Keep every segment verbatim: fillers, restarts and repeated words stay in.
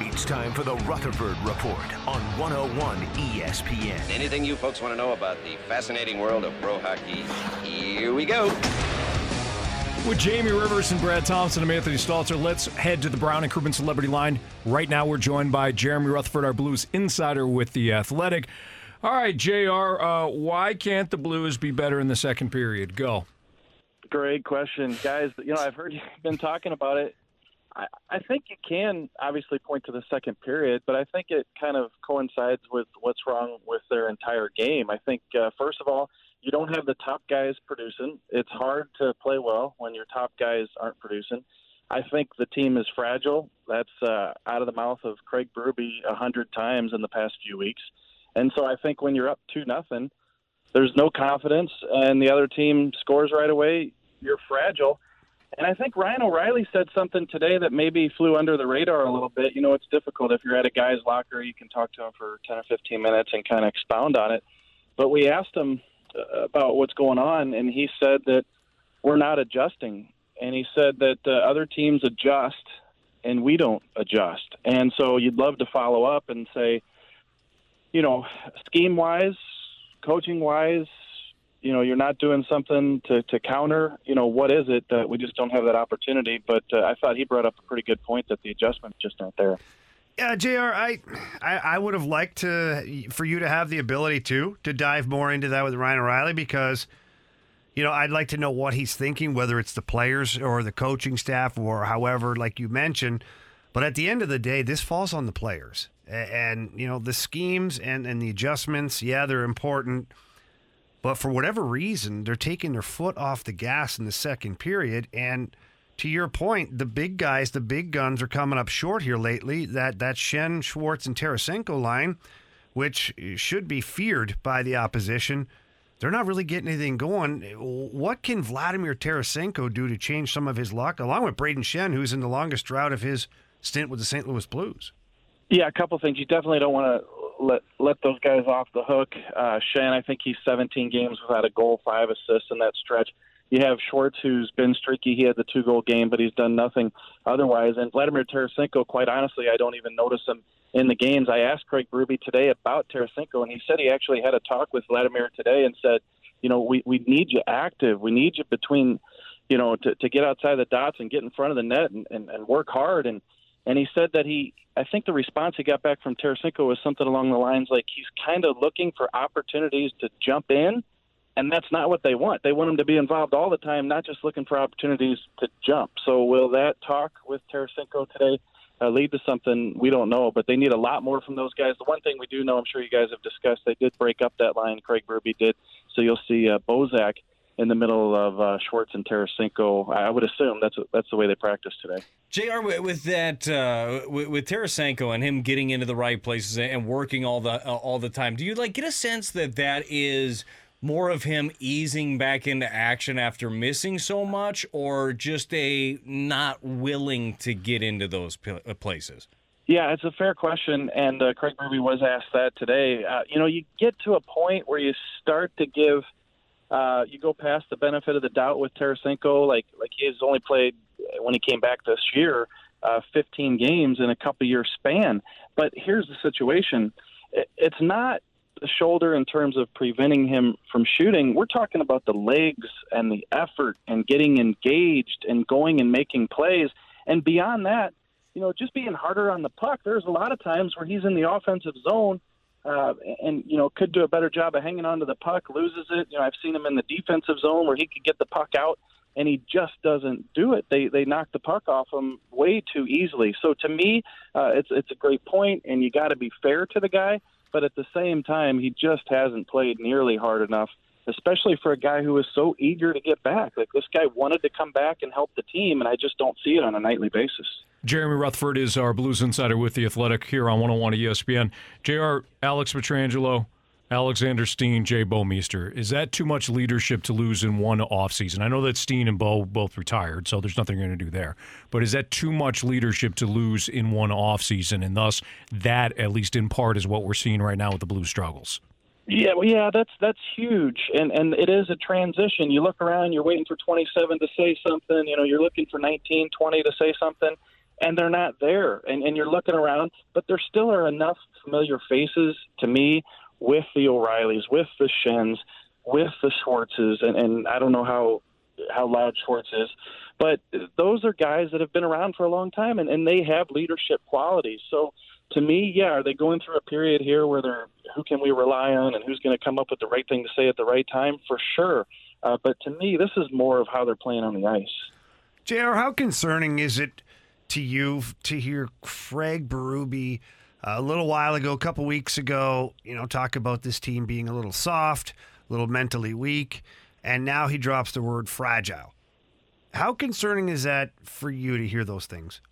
It's time for the Rutherford Report on one oh one E S P N. Anything you folks want to know about the fascinating world of pro hockey, here we go. With Jamie Rivers and Brad Thompson, I'm Anthony Stalter. Let's head to the Brown and Crouppen Celebrity Line. Right now we're joined by Jeremy Rutherford, our Blues insider with The Athletic. All right, J R, uh, why can't the Blues be better in the second period? Go. Great question. Guys, you know, I've heard you've been talking about it. I, I think you can obviously point to the second period, but I think it kind of coincides with what's wrong with their entire game. I think, uh, first of all, you don't have the top guys producing. It's hard to play well when your top guys aren't producing. I think the team is fragile. That's uh, out of the mouth of Craig Berube a hundred times in the past few weeks. And so I think when you're up two nothing, there's no confidence, and the other team scores right away, you're fragile. And I think Ryan O'Reilly said something today that maybe flew under the radar a little bit. You know, it's difficult. If you're at a guy's locker, you can talk to him for ten or fifteen minutes and kind of expound on it. But we asked him about what's going on, and he said that we're not adjusting. And he said that uh, other teams adjust, and we don't adjust. And so you'd love to follow up and say, you know, scheme-wise, coaching-wise, you know, you're not doing something to, to counter. You know, what is it that we just don't have that opportunity? But uh, I thought he brought up a pretty good point that the adjustments just aren't there. Yeah, J R, I, I I would have liked to for you to have the ability to to dive more into that with Ryan O'Reilly, because, you know, I'd like to know what he's thinking, whether it's the players or the coaching staff or however, like you mentioned. But at the end of the day, this falls on the players. And, you know, the schemes and, and the adjustments, yeah, they're important. But for whatever reason, they're taking their foot off the gas in the second period. And to your point, the big guys, the big guns are coming up short here lately. That that Schenn, Schwartz, and Tarasenko line, which should be feared by the opposition, they're not really getting anything going. What can Vladimir Tarasenko do to change some of his luck, along with Brayden Schenn, who's in the longest drought of his stint with the Saint Louis Blues? Yeah, a couple things. You definitely don't want to let let those guys off the hook. Uh, Schenn, I think he's seventeen games without a goal, five assists in that stretch. You have Schwartz, who's been streaky. He had the two-goal game, but he's done nothing otherwise. And Vladimir Tarasenko, quite honestly, I don't even notice him in the games. I asked Craig Berube today about Tarasenko, and he said he actually had a talk with Vladimir today and said, you know, we, we need you active. We need you between, you know, to, to get outside the dots and get in front of the net and, and, and work hard. And And he said that he, I think the response he got back from Tarasenko was something along the lines like he's kind of looking for opportunities to jump in, and that's not what they want. They want him to be involved all the time, not just looking for opportunities to jump. So will that talk with Tarasenko today uh, lead to something? We don't know, but they need a lot more from those guys. The one thing we do know, I'm sure you guys have discussed, they did break up that line. Craig Berube did. So you'll see uh, Bozak in the middle of uh, Schwartz and Tarasenko. I would assume that's that's the way they practice today. J R, with that, uh, with, with Tarasenko and him getting into the right places and working all the uh, all the time, do you like get a sense that that is more of him easing back into action after missing so much, or just a not willing to get into those places? Yeah, it's a fair question, and uh, Craig Berube was asked that today. Uh, you know, you get to a point where you start to give. Uh, you go past the benefit of the doubt with Tarasenko, like like he has only played, when he came back this year, uh, fifteen games in a couple-year span. But here's the situation. It's not the shoulder in terms of preventing him from shooting. We're talking about the legs and the effort and getting engaged and going and making plays. And beyond that, you know, just being harder on the puck. There's a lot of times where he's in the offensive zone, Uh, and, you know, could do a better job of hanging on to the puck, loses it. You know, I've seen him in the defensive zone where he could get the puck out, and he just doesn't do it. They they knock the puck off him way too easily. So to me, uh, it's it's a great point, and you got to be fair to the guy. But at the same time, he just hasn't played nearly hard enough, especially for a guy who is so eager to get back. Like, this guy wanted to come back and help the team, and I just don't see it on a nightly basis. Jeremy Rutherford is our Blues insider with The Athletic here on one oh one E S P N. J R, Alex Pietrangelo, Alexander Steen, Jay Bouwmeester. Is that too much leadership to lose in one offseason? I know that Steen and Bo both retired, so there's nothing you're going to do there. But is that too much leadership to lose in one offseason? And thus, that, at least in part, is what we're seeing right now with the Blues struggles. Yeah, well, yeah, that's that's huge, and and it is a transition. You look around, you're waiting for twenty-seven to say something. You know, you're looking for nineteen, twenty to say something. and they're not there. And, and you're looking around, but there still are enough familiar faces to me with the O'Reillys, with the Shins, with the Schwartzes, and, and I don't know how how loud Schwartz is, but those are guys that have been around for a long time, and, and they have leadership qualities. So to me, yeah, are they going through a period here where they're who can we rely on and who's going to come up with the right thing to say at the right time? For sure. Uh, but to me, this is more of how they're playing on the ice. J R, how concerning is it to you to hear Craig Berube uh, a little while ago, a couple weeks ago, you know, talk about this team being a little soft, a little mentally weak, and now he drops the word fragile. How concerning is that for you to hear those things?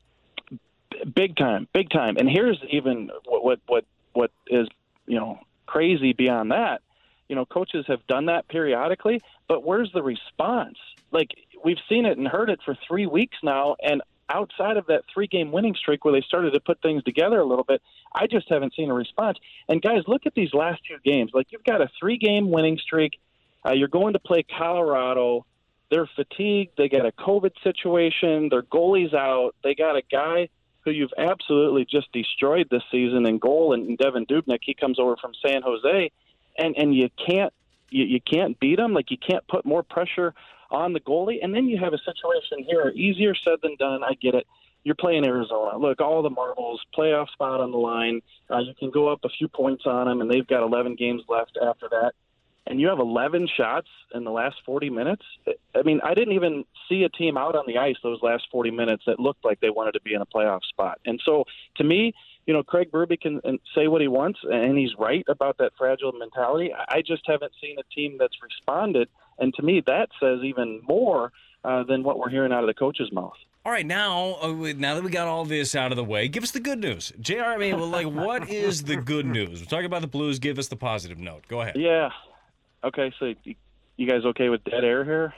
Big time, big time. And here's even what what what, what is, you know, crazy beyond that. You know, coaches have done that periodically, but where's the response? Like, we've seen it and heard it for three weeks now, and outside of that three-game winning streak where they started to put things together a little bit, I just haven't seen a response. And, guys, look at these last two games. Like, you've got a three-game winning streak. Uh, you're going to play Colorado. They're fatigued. They got a COVID situation. Their goalie's out. They got a guy who you've absolutely just destroyed this season in goal, and Devin Dubnyk. He comes over from San Jose, and, and you can't you, you can't beat him. Like, you can't put more pressure on the goalie. And then you have a situation here, easier said than done. I get it. You're playing Arizona. Look, all the marbles, playoff spot on the line. Uh, you can go up a few points on them, and they've got eleven games left after that. And you have eleven shots in the last forty minutes. I mean, I didn't even see a team out on the ice those last forty minutes that looked like they wanted to be in a playoff spot. And so, to me, you know, Craig Berube can say what he wants, and he's right about that fragile mentality. I just haven't seen a team that's responded. And to me, that says even more uh, than what we're hearing out of the coach's mouth. All right, now uh, now that we got all this out of the way, give us the good news. J R, I mean, well, like, what is the good news? We're talking about the Blues. Give us the positive note. Go ahead. Yeah. Okay, so you guys okay with dead air here?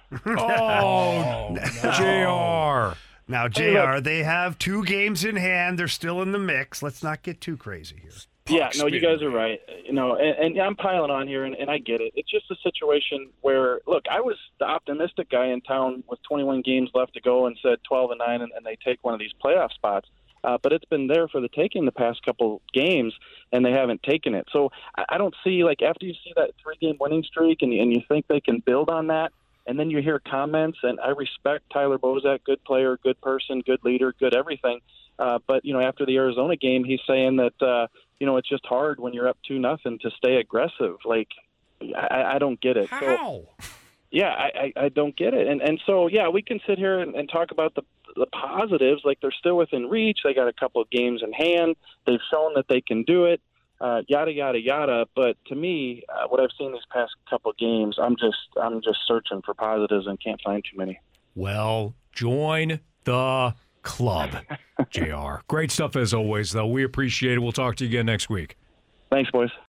Oh, no. J R. Now, J R, they have two games in hand. They're still in the mix. Let's not get too crazy here. Yeah, no, you guys are right. You know, and, and I'm piling on here, and, and I get it. It's just a situation where, look, I was the optimistic guy in town with twenty-one games left to go and said twelve and nine, and, and they take one of these playoff spots. Uh, but it's been there for the taking the past couple games, and they haven't taken it. So I, I don't see, like, after you see that three-game winning streak and, and you think they can build on that, and then you hear comments, and I respect Tyler Bozak, good player, good person, good leader, good everything. Uh, but, you know, after the Arizona game, he's saying that, uh, you know, it's just hard when you're up two nothing to stay aggressive. Like, I, I don't get it. How? So, yeah, I, I, I don't get it. And and so, yeah, we can sit here and, and talk about the the positives. Like, they're still within reach. They got a couple of games in hand. They've shown that they can do it, uh, yada, yada, yada. But to me, uh, what I've seen these past couple of games, I'm just I'm just searching for positives and can't find too many. Well, join the club, J R. Great stuff as always, though. We appreciate it. We'll talk to you again next week. Thanks, boys.